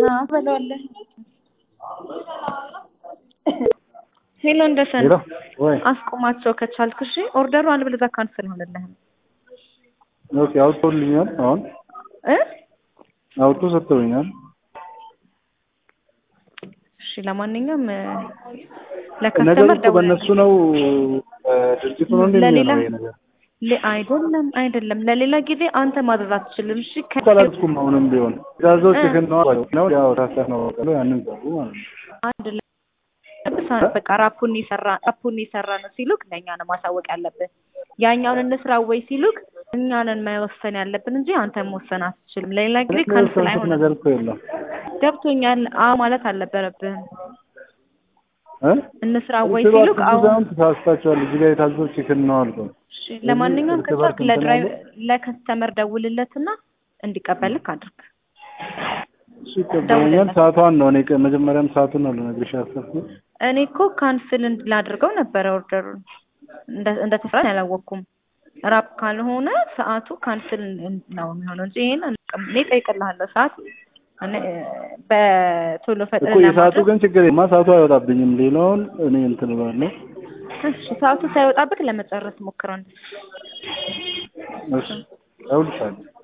በለዋለህ ሄሎ እንደሰን አስቆማቸው ከቻልክ እሺ ኦርደሩ አልብለዛ ካንሰል ሆነልህ ኦኬ አውጥቶልኛል አሁን አውጥቶ ሰጥቶኛል እሺ ለማንኛውም ለከስተመር ደውል በእነሱ ነው ድርጅቱ ነው እንደሚሆነው ይሄ ነገር አይደለም ለሌላ ጊዜ አንተ ማዘዝ አትችልም እሺ ከላልኩም አሁንም ቢሆን ጋዞች ነው ያው ራስህ ነው ቀሎ ያንን ዘሩ ማለት ነው አይደለም በቃ ራፑን ይሰራ ነው ሲሉክ ለኛ ነው ማሳወቅ ያለብን ያኛውን እንስራ ወይ ሲሉክ እኛንን ማይወሰን ያለብን እንጂ አንተ መወሰን አትችልም ለሌላ ጊዜ ካንሰል አይሆንም ነገር እኮ የለም ገብቶኛል ማለት አልነበረብህም እንስራ ወይ ሲሉክ አሁን ተሳስታችኋል እዚህ ጋር የታዘዘው ቺክን ነው አልኩ እሺ ለማንኛውም ለከስተመር ደውልለትና እንዲቀበልክ አድርግ እሺ ደውልለት ሰዓቷን ነው እኔ መጀመሪያም ሰዓቱን ነው ለነግርሽ ያሰብኩት እኔ እኮ ካንሰል ላድርገው ነበር ኦርደሩን እንደተፈራ ያላወቅኩም ራፕ ካልሆነ ሰዓቱ ካንሰል ነው የሚሆነው እንጂ ይሄን እኔ ጠይቅልሃለሁ ሰዓት በቶሎ ፈጥነና እኮ የሰዓቱ ግን ችግር የለም ሰዓቱ አይወጣብኝም ሌላውን እኔ እንትን ባለው እሺ ሰዓቱ ሳይወጣበት ለመጨረስ ሞክረን እሺ አውልሻለሁ